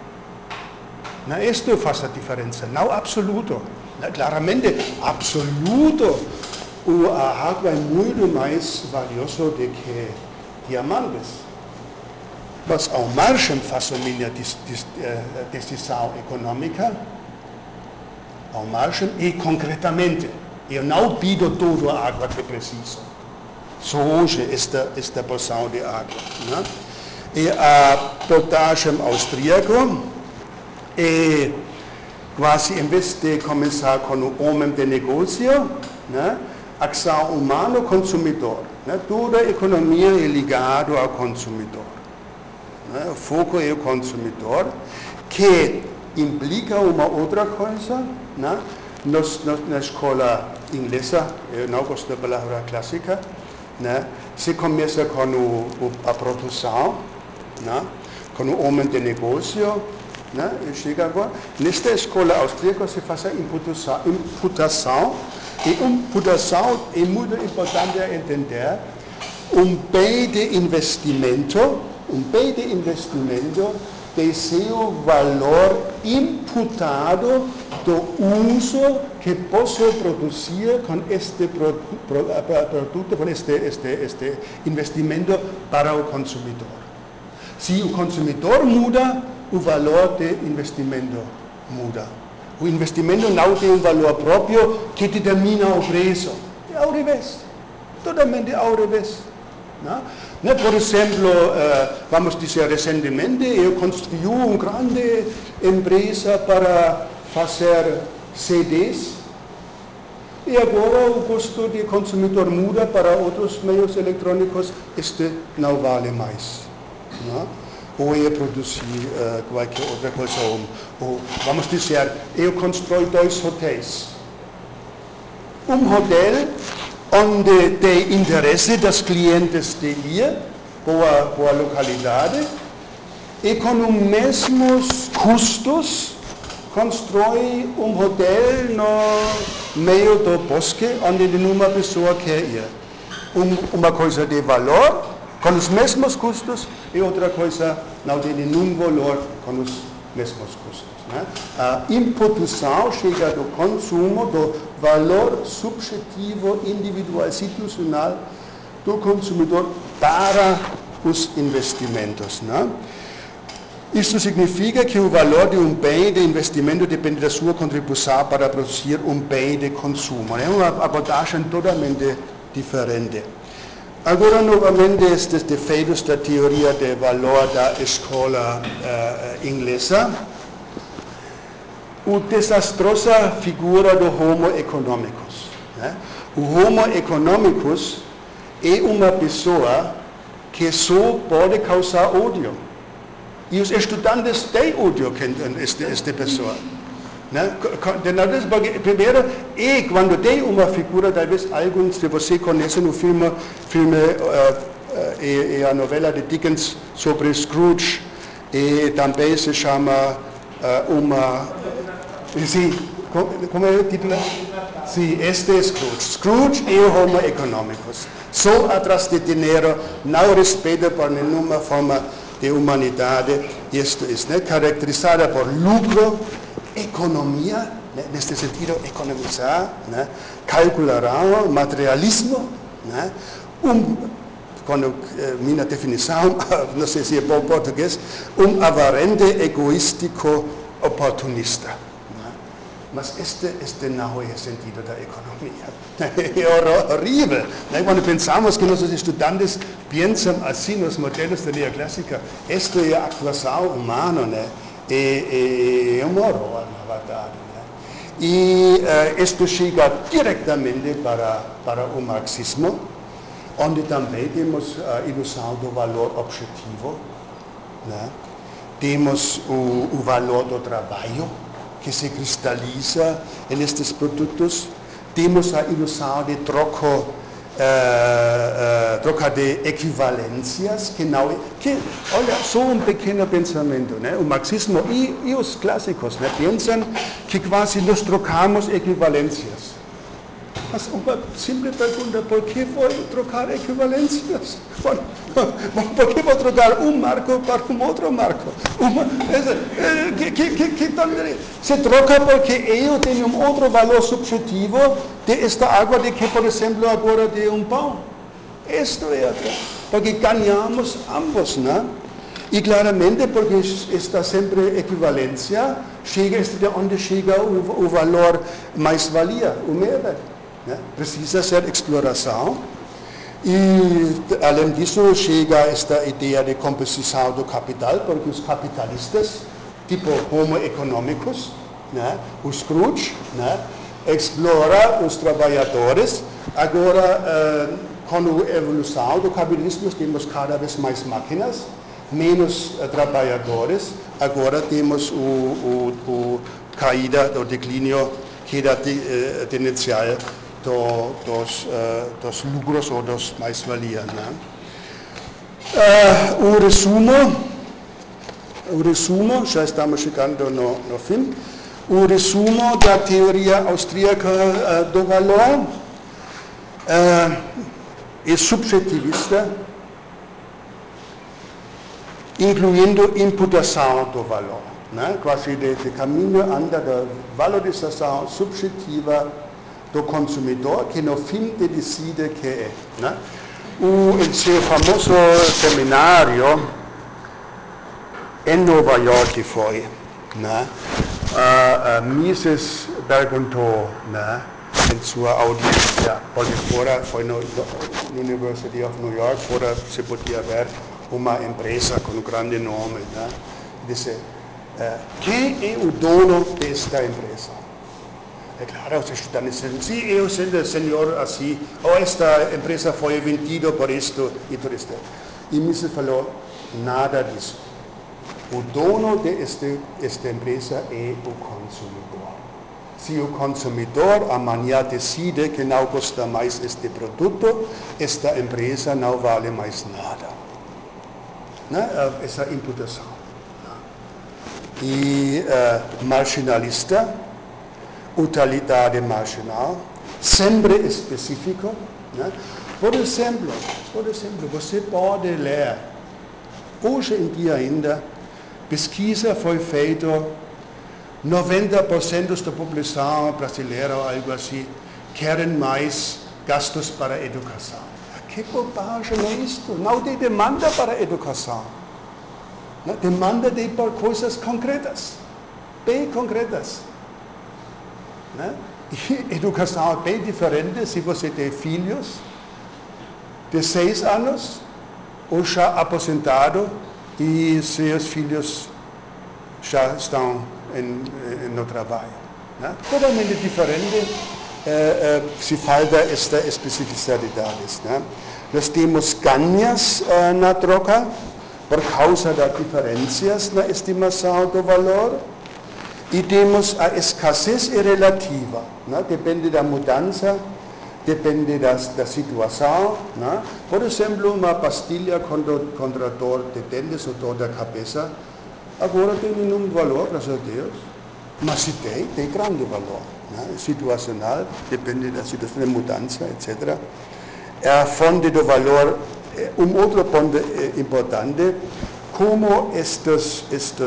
Isto faz a diferença, não absoluto. Claramente, absoluto, a água é muito mais valiosa do que diamantes. Mas ao margem faço minha decisão econômica, ao margem e concretamente. Eu não pido toda a água que preciso. Só hoje esta porção de água. Né? E a abordagem austríaca é quase, em vez de começar com o homem de negócio, né? Ação humano-consumidor. Né? Toda a economia é ligada ao consumidor. Né? O foco é o consumidor, que implica uma outra coisa. Né? Na escola inglesa, eu não gosto da palavra clássica, né? Se começa com a produção, né? Com o homem de negócio, né? E chega agora. Nesta escola austríaca se faz a imputação, e imputação é muito importante entender. Um bem de investimento de seu valor imputado do uso que posso produzir com este produto, com este investimento para o consumidor. Se o consumidor muda, o valor do investimento muda. O investimento não tem um valor próprio que determina o preço. É ao revés. Totalmente ao revés. Não? Por exemplo, vamos dizer, recentemente eu construí uma grande empresa para fazer CDs e agora o custo do consumidor muda para outros meios eletrônicos, este não vale mais. Não? Ou eu produzir qualquer outra coisa. Ou, vamos dizer, eu construí 2 hotéis. Um hotel onde tem interesse dos clientes de ir, boa localidade, e com os mesmos custos constrói um hotel no meio do bosque onde nenhuma pessoa quer ir. Uma coisa de valor, com os mesmos custos, e outra coisa não tem nenhum valor com os mesmos custos. Né? A imputação chega do consumo, do valor subjetivo, individual, institucional do consumidor para os investimentos. Né? Isso significa que o valor de um bem de investimento depende da sua contribuição para produzir um bem de consumo. É uma abordagem totalmente diferente. Agora, novamente, estes defeitos da teoria de valor da escola inglesa. A desastrosa figura do Homo economicus. Né? O Homo economicus é uma pessoa que só pode causar ódio. E os estudantes têm ódio contra esta pessoa. Né? Primeiro, e quando tem uma figura, talvez alguns de vocês conhecem o filme e a novela de Dickens sobre Scrooge, e também se chama sim, como é o título? Sim, este é Scrooge. Scrooge é o Homo economicus. Só atrás de dinheiro, não respeita por nenhuma forma de humanidade. Isto é caracterizada por lucro, economia, né? Neste sentido, economizar, né? Calcular, materialismo, né? Quando minha definição, não sei se é bom português, avarente, egoístico, oportunista. Né? Mas este não é o sentido da economia. É horrível. Né? Quando pensamos que nossos estudantes pensam assim nos modelos da neoclássica, esta é a atuação humana, né? É um horror, na verdade. Né? E isto chega diretamente para o marxismo, onde também temos a ilusão do valor objetivo, né? Temos o valor do trabalho, que se cristaliza nestes produtos, temos a ilusão de troca de equivalências, olha, só um pequeno pensamento, né? O marxismo e os clássicos, né? Pensam que quase nós trocamos equivalências. Mas uma simples pergunta, por que vou trocar equivalências? Por que vou trocar um marco para um outro marco? Se troca porque eu tenho um outro valor subjetivo de esta água de que, por exemplo, agora de um pão. Isto é porque ganhamos ambos, né? E claramente porque está sempre equivalência, chega de onde chega o valor mais-valia, o mehrwert. Né? Precisa ser exploração e, além disso, chega esta ideia de composição do capital, porque os capitalistas, tipo Homo economicus, né? O Scrooge, né? Explora os trabalhadores. Agora, com a evolução do capitalismo, temos cada vez mais máquinas, menos trabalhadores. Agora temos o caída do declínio, queda tendencial dos lucros ou dos mais-valias. Né? O resumo, já estamos chegando no fim, o resumo da teoria austríaca do valor é subjetivista incluindo imputação do valor, né? Quase de caminho anda da valorização subjetiva do consumidor, que no fim decide que é, né? Em seu famoso seminário em Nova York foi, né? Mises perguntou, né, em sua audiência, porque fora foi na University of New York, fora se podia ver uma empresa com um grande nome, né? Disse, quem é o dono desta empresa? É claro, os estudantes dizem, sim, eu sou o senhor assim, ou esta empresa foi vendida por isto e por isto. E Mises falou, nada disso. O dono desta empresa é o consumidor. Se o consumidor amanhã decide que não gosta mais deste produto, esta empresa não vale mais nada. Né? Essa imputação. E marginalista, utilidade marginal, sempre específico. Né? Por exemplo, você pode ler, hoje em dia ainda, pesquisa foi feita, 90% da população brasileira, algo assim, querem mais gastos para a educação. Que bobagem é isto? Não tem demanda para a educação. Demanda de por coisas concretas, bem concretas. Né? E educação é bem diferente se você tem filhos de 6 anos ou já aposentado e seus filhos já estão no trabalho. Né? Totalmente diferente, se falta estas especificidades. Né? Nós temos ganhos na troca por causa das diferenças na estimação do valor e temos a escassez relativa, né? Depende da mudança, depende da situação. Né? Por exemplo, uma pastilha contra dor de dentes ou dor da cabeça, agora tem nenhum valor, graças a Deus, mas se tem grande valor. Né? Situacional, depende da situação de mudança, etc. A fonte do valor, outro ponto importante, como estas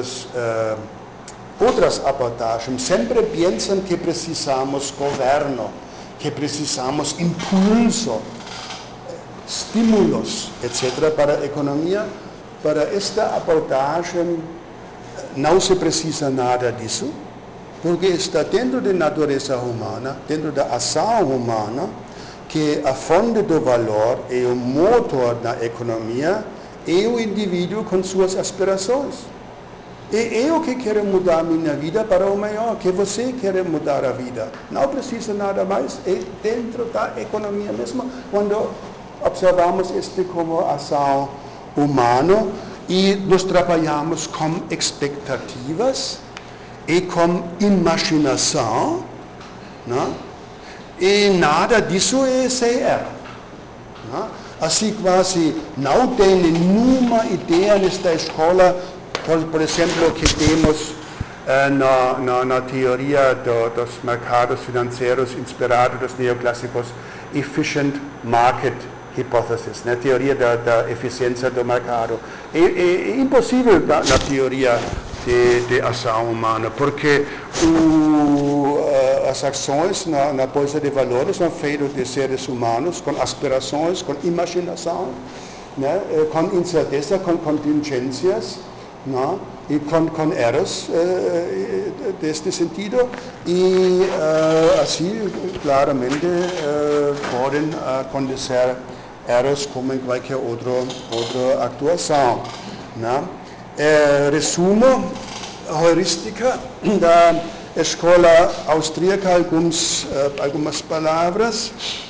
outras abordagens sempre pensam que precisamos governo, que precisamos impulso, estímulos, etc. para a economia. Para esta abordagem não se precisa nada disso, porque está dentro da natureza humana, dentro da ação humana, que a fonte do valor é o motor da economia, é o indivíduo com suas aspirações. É eu que quero mudar a minha vida para o melhor, que você quer mudar a vida. Não precisa nada mais, é dentro da economia mesmo, quando observamos este como ação humana e nós trabalhamos com expectativas e com imaginação, né? E nada disso é CR. Né? Assim quase não tem nenhuma ideia nesta escola, por exemplo, que temos na teoria dos mercados financeiros inspirado dos neoclássicos, efficient market hypothesis, né? Teoria da eficiência do mercado. É impossível na teoria de ação humana, porque as ações na bolsa de valores são feitas de seres humanos com aspirações, com imaginação, né? Com incerteza, com contingências, né? E com erros deste sentido, e assim claramente podem acontecer erros como em qualquer outra atuação. Né? Resumo, heurística da escola austríaca, algumas palavras.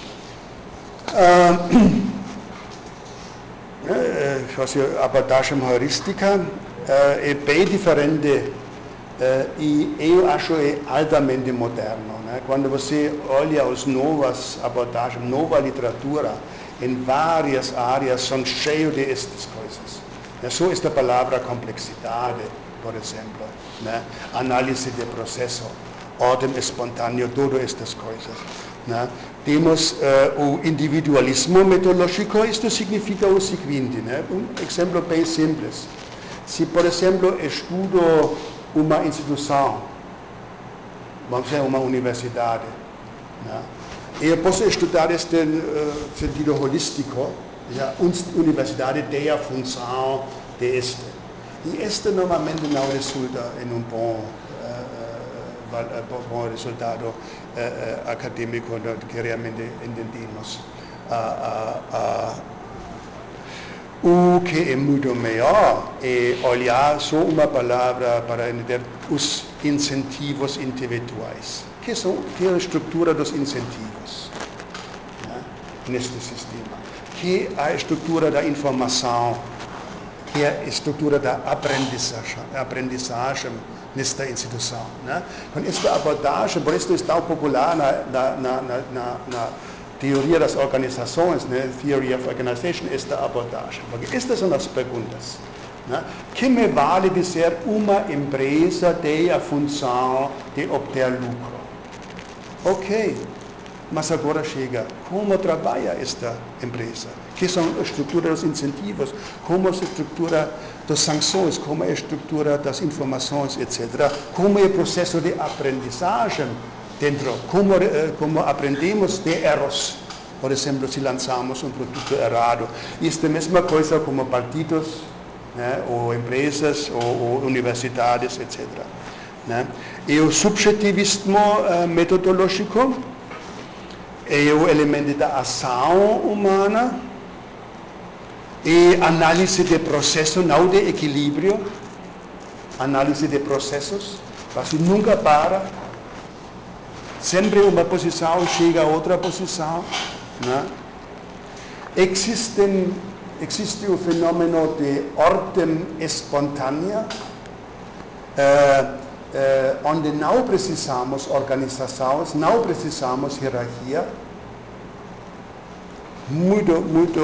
Abordagem heurística é bem diferente e eu acho é altamente moderno. Né? Quando você olha as novas abordagens, nova literatura, em várias áreas são cheios de estas coisas. Só esta palavra complexidade, por exemplo, né? Análise de processo, ordem espontânea, todas estas coisas. Né? Temos o individualismo metodológico, isto significa o seguinte, né? Um exemplo bem simples. Se, por exemplo, estudo uma instituição, vamos dizer, uma universidade, né? Eu posso estudar este sentido holístico, a universidade tem a função de este. E este normalmente não resulta em bom resultado acadêmico que realmente entendemos. O que é muito melhor é olhar só uma palavra para entender os incentivos individuais. Que é a estrutura dos incentivos, né, neste sistema? Que é a estrutura da informação? Que é a estrutura da aprendizagem nesta instituição? Né? Com esta abordagem, por isso é tão popular na teoria das organizações, né? Theory of Organization, esta abordagem. Porque estas são as perguntas. Né? Que me vale dizer uma empresa tem a função de obter lucro? Ok, mas agora chega, como trabalha esta empresa? Que são a estrutura dos incentivos? Como a estrutura das sanções? Como é a estrutura das informações, etc. Como é o processo de aprendizagem dentro? Como aprendemos de erros? Por exemplo, se lançamos um produto errado. Isto é a mesma coisa como partidos, né, ou empresas, ou universidades, etc. Né? E o subjetivismo metodológico é o elemento da ação humana e análise de processo, não de equilíbrio, análise de processos, você nunca para, sempre uma posição chega a outra posição. Né? Existe o fenômeno de ordem espontânea, onde não precisamos organizações, não precisamos hierarquia. Muito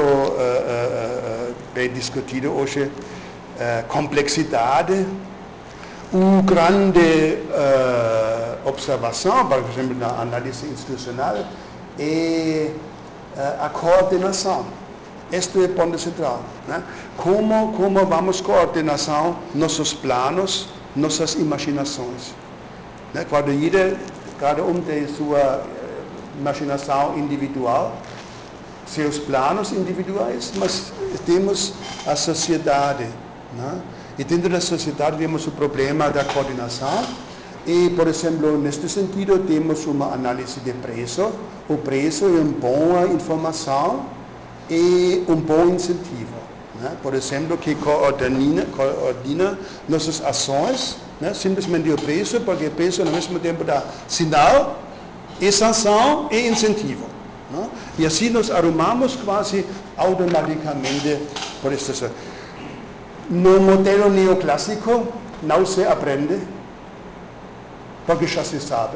bem discutido hoje, complexidade, uma grande observação, por exemplo, na análise institucional, é a coordenação. Este é o ponto central. Né? Como vamos coordenação nossos planos, nossas imaginações. Né? Cada um tem sua imaginação individual, seus planos individuais, mas temos a sociedade. Né? E dentro da sociedade temos o problema da coordenação. E, por exemplo, neste sentido, temos uma análise de preço. O preço é uma boa informação e um bom incentivo. Né? Por exemplo, que coordena nossas ações, né? Simplesmente o preço, porque o preço ao mesmo tempo dá sinal, e sanção e incentivo. Né? E assim nós arrumamos quase automaticamente por isso. No modelo neoclássico não se aprende, porque já se sabe.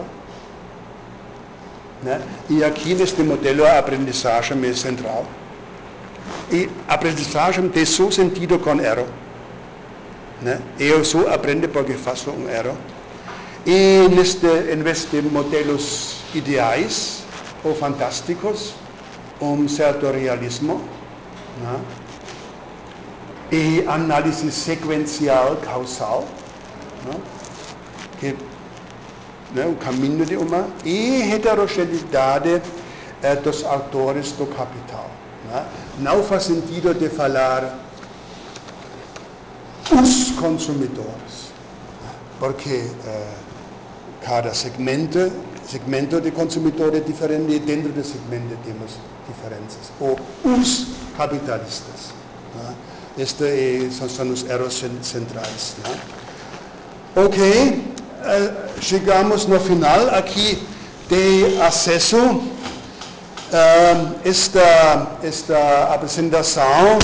Né? E aqui neste modelo a aprendizagem é central. E a aprendizagem tem só sentido com erro. Né? Eu só aprendo porque faço um erro. E em vez de modelos ideais ou fantásticos, certo realismo, né? E análise sequencial causal, né? Que, né, o caminho de uma, e heterogeneidade dos autores do capital. Né? Não faz sentido de falar os consumidores, porque cada segmento de consumidor é diferente e dentro do segmento temos diferenças. Ou os capitalistas. Né? Estes são os erros centrais. Né? Ok, chegamos no final aqui de acesso. Esta apresentação,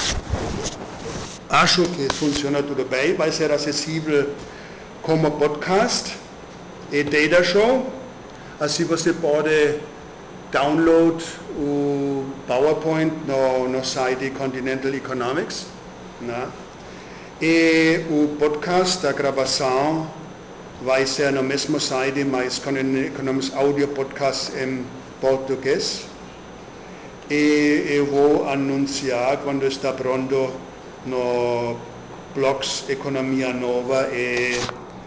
acho que funciona tudo bem, vai ser acessível como podcast e data show. Assim você pode download o PowerPoint no site Continental Economics. Né? E o podcast, a gravação, vai ser no mesmo site, mas Continental Economics Audio Podcast em português. E eu vou anunciar quando está pronto no blogs Economia Nova e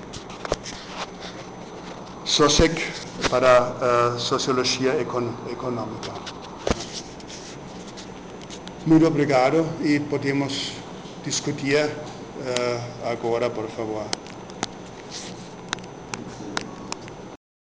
SOSEC para Sociologia Econômica. Muito obrigado e podemos discutir agora, por favor.